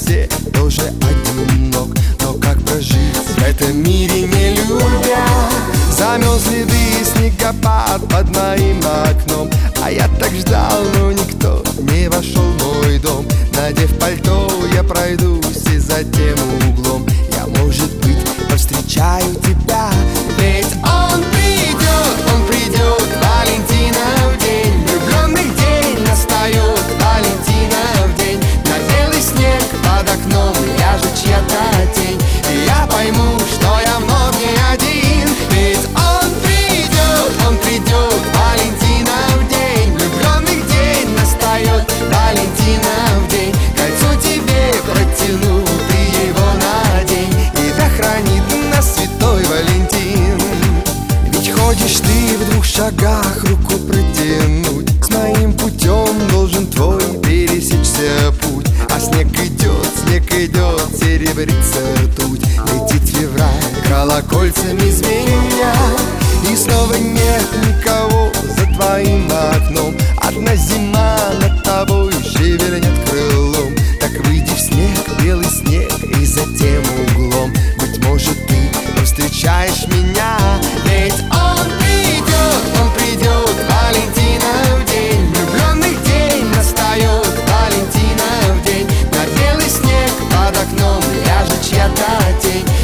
все тоже одинок. Но как прожить в этом мире, не любя? Замел следы снегопад под моим окном, а я так ждал, но никто не вошел в мой дом. Надев пальто, я пройдусь и за тем углом я, может быть, повстречаю тебя. Ведь он придет, Валентинов день, влюбленных день настает, Валентинов день. На белый снег под окном ляжет чья-то тень, и я пойму, что я вновь не один. Ведь он придет, Валентинов день, влюбленных день настает, Валентинов день. Кольцо тебе протяну, ты его надень, и да хранит нас святой Валентин. Ведь ходишь ты в 2 шагах руку протянуть, с моим путем должен твой пересечься путь. А снег идет, серебрится ртуть, летит февраль колокольцами звеня. И снова нет никого за твоим окном, одна зима над тобой шевельнет крылом. Так выйди в снег, белый снег, и за тем углом, быть может, ты повстречаешь меня. Ведь он придет, Валентинов день, влюбленных день настает, Валентинов день. На белый снег под окном ляжет чья-то тень,